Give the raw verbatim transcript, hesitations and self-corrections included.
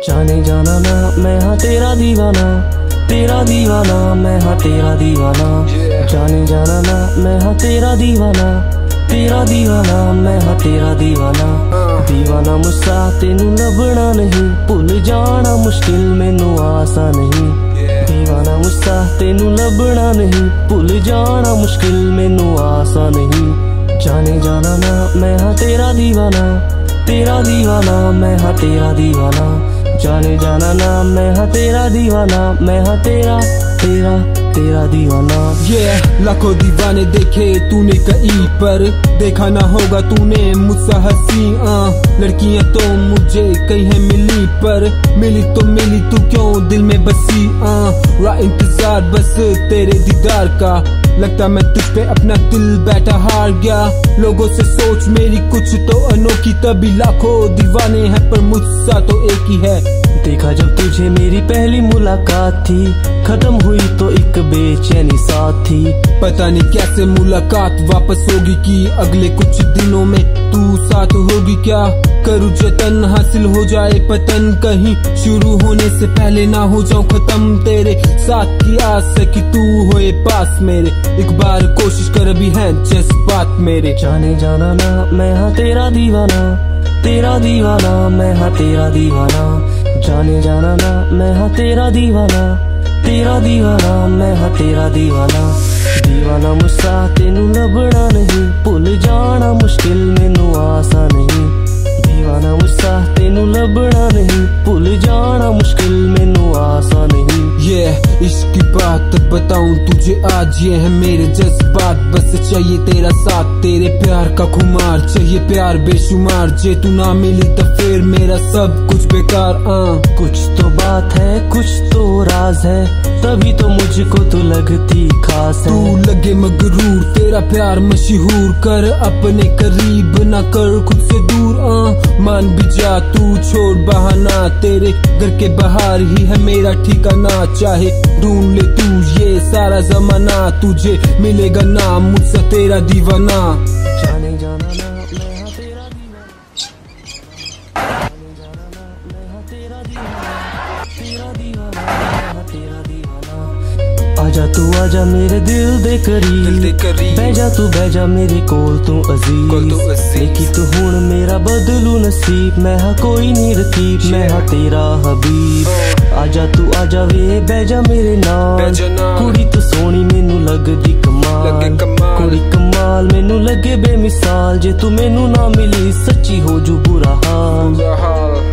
जाने जाना ना मैं हाँ तेरा दीवाना, तेरा दीवाना मैं हाँ तेरा दीवाना। जाने जाना ना मैं हाँ तेरा दीवाना, तेरा दीवाना मैं हाँ तेरा दीवाना। दीवाना मुझसा तेनू लभना नहीं, भुल जाना मुश्किल मैनू आसा नहीं। दीवाना मुझसा तेनू लभना नहीं, भुल जाना मुश्किल मैनू आसा नहीं। जाने जाना ना मैं हाँ तेरा दीवाना, तेरा दीवाना मैं हाँ तेरा दीवाना। जाने जाना ना मैं हाँ तेरा दीवाना, मैं हाँ तेरा तेरा तेरा दीवाना। ये yeah, लाखों दीवाने देखे तूने कहीं पर, देखा ना होगा तूने मुझसे हंसी। आ, लड़कियां तो मुझे कहीं है मिली, पर मिली तो मिली तू क्यों दिल में बसी। आ, रहा इंतजार बस तेरे दीदार का, लगता मैं तुझ पे अपना दिल बैठा हार गया। लोगों से सोच मेरी कुछ तो अनोखी, तभी लाखों दीवाने हैं पर मुझसा तो एक ही है। देखा जब तुझे मेरी पहली मुलाकात थी, खत्म हुई तो एक बेचैनी साथ थी। पता नहीं कैसे मुलाकात वापस होगी कि अगले कुछ दिनों में तू साथ होगी क्या। करूँ जतन हासिल हो जाए पतन, कहीं शुरू होने से पहले ना हो जाऊं खत्म। तेरे साथ की आस है कि तू होए पास मेरे, एक बार कोशिश कर अभी है जज्बात मेरे। जाने जाना ना मैं हाँ तेरा दीवाना, तेरा दीवाना मैं हाँ तेरा दीवाना। जाने जाना ना मैं हाँ तेरा दीवाना, तेरा दीवाना मैं हाँ तेरा दीवाना। दीवाना मुझसा तेनू लभना नहीं, भुल जाना मुश्किल मैनू आसा नहीं। दीवाना मुझसा तेनू लभना नहीं, भुल जाना मुश्किल मैनू आसा नहीं। ये yeah, इश्क की बात बताऊं तुझे आज, ये है मेरे जज्बात। बस चाहिए तेरा साथ, तेरे प्यार का खुमार, चाहिए प्यार बेशुमार। जे तू ना मिली तो फिर मेरा सब कुछ बेकार। आ, कुछ तो बात है कुछ तो राज है, तभी तो मुझको तू लगती खास है। तू लगे मगरूर, तेरा प्यार मशहूर कर, अपने करीब ना कर खुद से दूर। आ, मान भी जा तू छोड़ बहाना, तेरे घर के बाहर ही है मेरा ठिकाना। चाहे ढूंढ ले तू ये सारा जमाना, तुझे मिलेगा ना मुझसे तेरा दीवाना। जाने जाना ना मैं हाँ तेरा दीवाना, जाने जाना ना मैं हाँ तेरा दीवाना, तेरा दीवाना मैं हाँ तेरा दीवाना। आजा तू आजा मेरे दिल दे करीब, बह जा तू बह जा मेरे कोल तू अजीज। लेकी तू हुण मेरा बदलू नसीब, मैं हाँ कोई नहीं रकीब, मैं हाँ तेरा हबीब। आजा तू आजा वे बह जा मेरे नाल, कुड़ी तू सोहनी मैनू लगदी कमाल। कुड़ी कमाल मैनू लगे बेमिसाल, जे तू मैनू ना मिली सच्ची हो जू बुरा हाल।